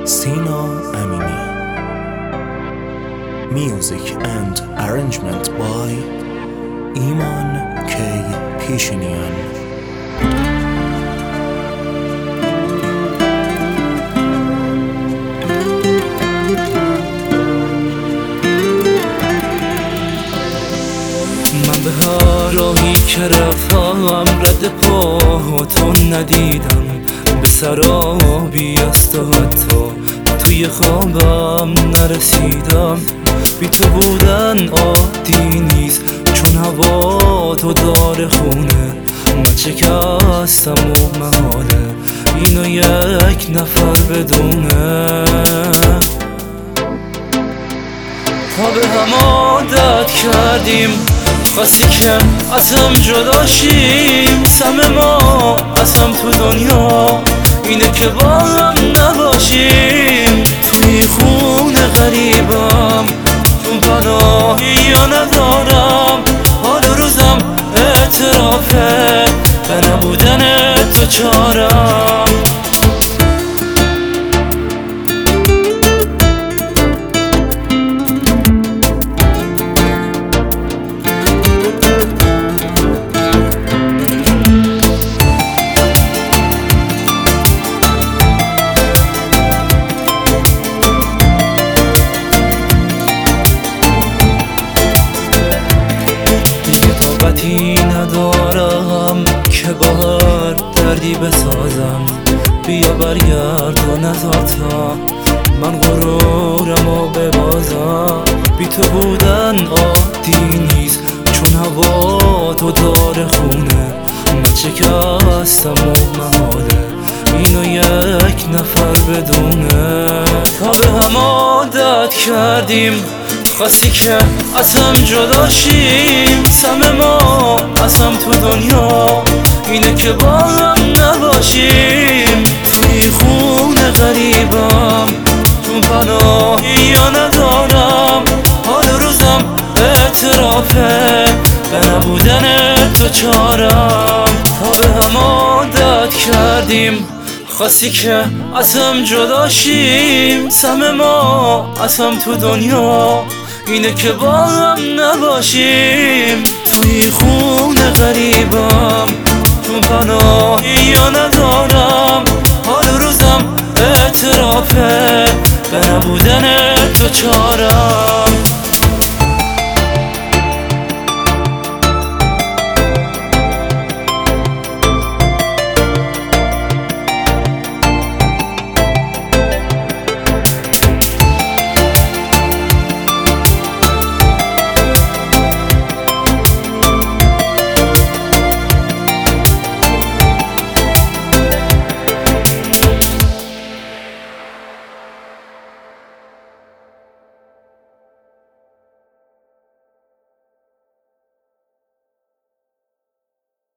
Sina Amini. Music and arrangement by Iman K. Pishinian. من به هر راهی که رفتم رد پاهاتو ندیدم، به سرابی از تو حتی توی خوابم نرسیدم. بی تو بودن عادی نیست چون هوا تو داره خونه. من شکستم و محاله اینو یک نفر بدونه. تا به هم عادت کردیم، خواستی که از هم جدا شیم. سم ما از هم تو دنیا اینه که با هم نباشیم. توی خونه غریبم، تو پناهی یا ندارم. حال روزم اعترافه به نبودن تو چارم. ندارم که با هر دردی بسازم. بیا برگرد و نذار تا من غرورم و ببازم. بی تو بودن عادی نیست چون هوا تو داره خونه. من شکستم و محاله اینو یک نفر بدونه. تا به هم عادت کردیم، خواستی که از هم جدا شیم. سم ما از هم تو دنیا اینه که با هم نباشیم. توی خونه غریبم، تو پناهی یا ندارم. حال روزم اعترافه به نبودن تو چارم. تا به هم عادت کردیم، خواستی که از هم جدا شیم. سم ما از هم تو دنیا اینه که با هم نباشیم. توی خونه غریبم، تو پناهی یا ندارم. حال روزم اعترافه به نبودن تو چارم.